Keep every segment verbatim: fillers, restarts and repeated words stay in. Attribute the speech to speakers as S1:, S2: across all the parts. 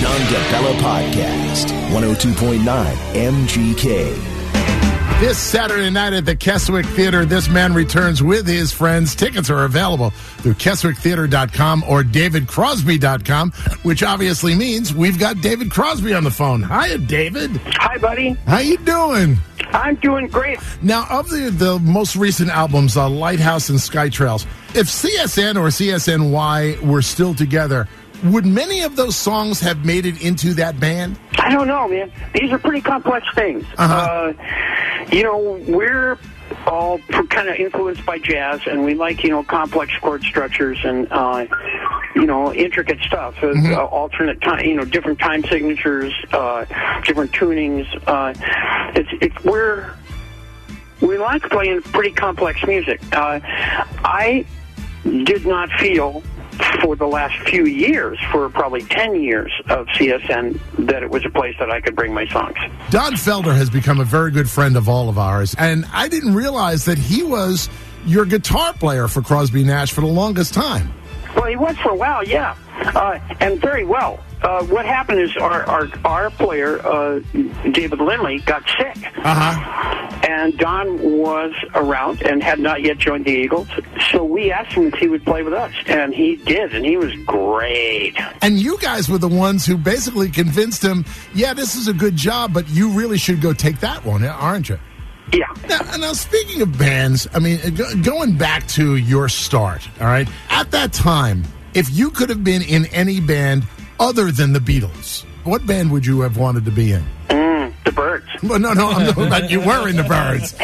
S1: John DeBella Podcast, one oh two point nine M G K.
S2: This Saturday night at the Keswick Theater, this man returns with his friends. Tickets are available through keswick theater dot com or david crosby dot com, which obviously means we've got David Crosby on the phone. Hiya, David.
S3: Hi, buddy.
S2: How you doing?
S3: I'm doing great.
S2: Now, of the, the most recent albums, uh, Lighthouse and Skytrails, if C S N or C S N Y were still together, would many of those songs have made it into that band?
S3: I don't know, man. These are pretty complex things.
S2: Uh-huh.
S3: Uh, you know, we're all kind of influenced by jazz, and we like, you know, complex chord structures and, uh, you know, intricate stuff. Uh,
S2: Mm-hmm.
S3: uh, alternate time, you know, different time signatures, uh, different tunings. Uh, it's, it's, we're, we like playing pretty complex music. Uh, I did not feel for the last few years, for probably ten years of C S N, that it was a place that I could bring my songs.
S2: Don Felder has become a very good friend of all of ours, and I didn't realize that he was your guitar player for Crosby Nash for the longest time.
S3: Well, he was for a while, yeah, uh, and very well. Uh, what happened is our our, our player, uh, David Lindley, got sick.
S2: Uh-huh.
S3: And Don was around and had not yet joined the Eagles, so we asked him if he would play with us, and he did, and he was great.
S2: And you guys were the ones who basically convinced him, yeah, this is a good job, but you really should go take that one, aren't you?
S3: Yeah.
S2: Now, now speaking of bands, I mean, go, going back to your start, all right, at that time, if you could have been in any band other than the Beatles, what band would you have wanted to be in?
S3: Mm, the Byrds.
S2: Well, no, no, I'm talking about you were in the Byrds.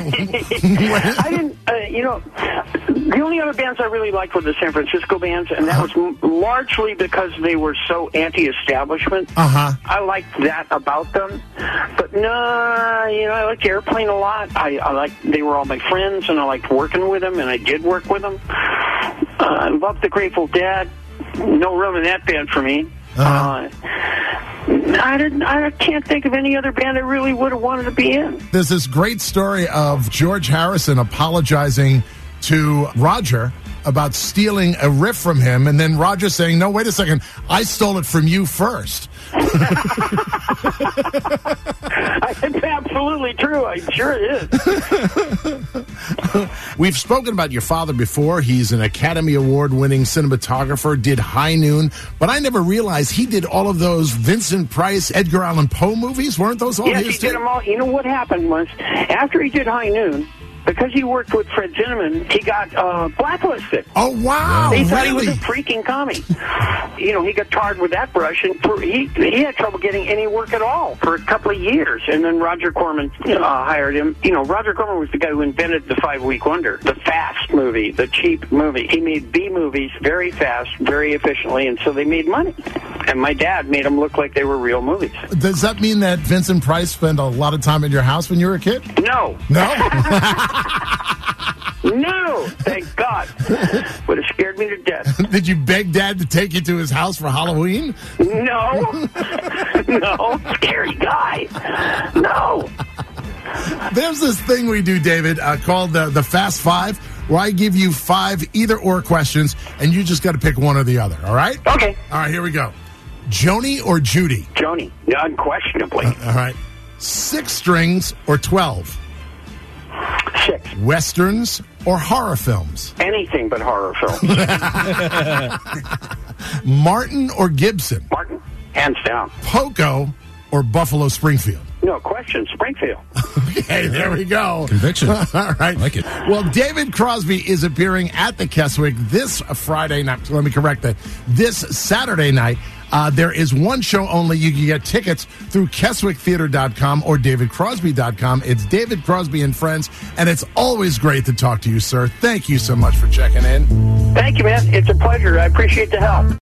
S3: I didn't, uh, you know, the only other bands I really liked were the San Francisco bands, and that was m- largely because they were so anti-establishment.
S2: Uh-huh.
S3: I liked that about them. But no, you know, I liked Airplane a lot. I, I liked, they were all my friends, and I liked working with them, and I did work with them. Uh, I loved the Grateful Dead. No room in that band for me.
S2: Uh-huh.
S3: Uh, I didn't. I can't think of any other band I really would have wanted to be in.
S2: There's this great story of George Harrison apologizing to Roger about stealing a riff from him, and then Roger saying, no, wait a second, I stole it from you first.
S3: It's absolutely true. I'm sure it is.
S2: We've spoken about your father before. He's an Academy Award-winning cinematographer, did High Noon, but I never realized he did all of those Vincent Price, Edgar Allan Poe movies. Weren't those all
S3: yes,
S2: his?
S3: he did them all. You know what happened was, after he did High Noon, because he worked with Fred Zinnemann, he got uh, blacklisted.
S2: Oh, wow.
S3: They
S2: really?
S3: thought he was a freaking commie. You know, he got tarred with that brush, and for, he he had trouble getting any work at all for a couple of years. And then Roger Corman uh, hired him. You know, Roger Corman was the guy who invented the Five-Week Wonder, the fast movie, the cheap movie. He made B movies very fast, very efficiently, and so they made money. And my dad made them look like they were real movies.
S2: Does that mean that Vincent Price spent a lot of time in your house when you were a kid?
S3: No.
S2: No?
S3: No, thank God. Would have scared me to death.
S2: Did you beg Dad to take you to his house for Halloween?
S3: No. No, scary guy. No.
S2: There's this thing we do, David, uh, called the, the Fast Five, where I give you five either-or questions, and you just got to pick one or the other, all right?
S3: Okay.
S2: All right, here we go. Joni or Judy?
S3: Joni, unquestionably.
S2: Uh, all right. Six strings or twelve?
S3: Six.
S2: Westerns or horror films?
S3: Anything but horror films.
S2: Martin or Gibson?
S3: Martin, hands down.
S2: Poco or Buffalo Springfield?
S3: No question, Springfield.
S2: Okay, there we go.
S4: Conviction.
S2: All right.
S4: I like it.
S2: Well, David Crosby is appearing at the Keswick this Friday night. Let me correct that. This Saturday night. Uh, there is one show only. You can get tickets through keswick theater dot com or david crosby dot com. It's David Crosby and Friends, and it's always great to talk to you, sir. Thank you so much for checking in.
S3: Thank you, man. It's a pleasure. I appreciate the help.